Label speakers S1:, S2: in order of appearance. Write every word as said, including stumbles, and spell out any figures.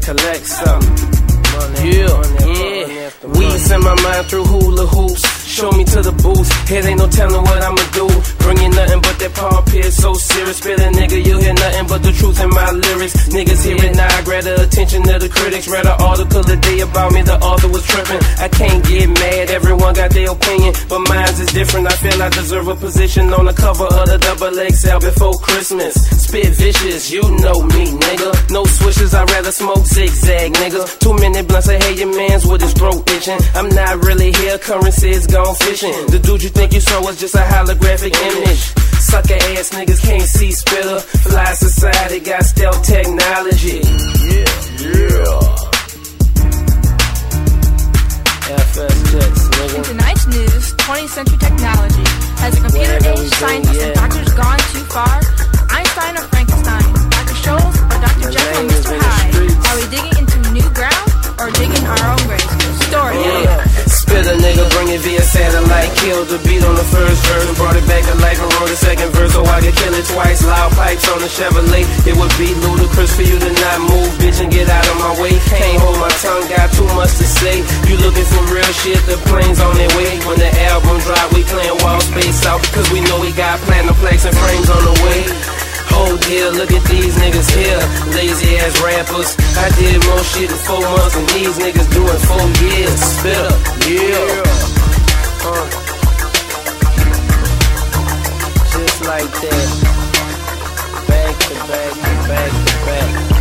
S1: collect something. Yeah, yeah. Weeds in my mind through hula hoops. Show me to the booth. It ain't no telling what I'ma do. Bringing nothing but that Paul Pierce. So serious, spit a nigga, you hear nothing but the truth in my lyrics. Niggas hear it now, I grab the attention of the critics. Read an article today about me, the author was tripping. I can't get mad, everyone got their opinion, but mine's is different. I feel I deserve a position on the cover of the double X L before Christmas. Spit vicious, you know me, nigga. No swishes, I'd rather smoke zigzag, nigga. Two minute blunts, I hate your mans with his throat itching. I'm not really here, currency is gone fishing. The dude you think you saw was just a holographic image. Sucker ass niggas can't see spitter. Fly society got stealth technology. Yeah, yeah. F S Jets, nigga.
S2: In tonight's news, twentieth century technology. Has a computer-aged scientist yeah. and doctors gone too far? Einstein or Frankenstein? Doctor Scholl's or Doctor Jekyll and Mister Hyde? Are we digging into new ground or digging our own graves? Story.
S1: Yeah. Spit a nigga, bring it via satellite. Killed the beat on the first verse and brought it back to life and wrote the second verse. So I could kill it twice. Loud pipes on the Chevrolet. It would be ludicrous for you to not move, bitch, and get out of my way. Can't hold my tongue, got too much to say. You looking for real shit, the plane's on their way. When the album drop, we clearing wall space out, cause we know we got platinum plaques and frames on the way. Oh dear, look at these niggas here, lazy ass rappers. I did more shit in four months than these niggas doing four years. Spit up, yeah. Uh. Just like that, back to back to back to back.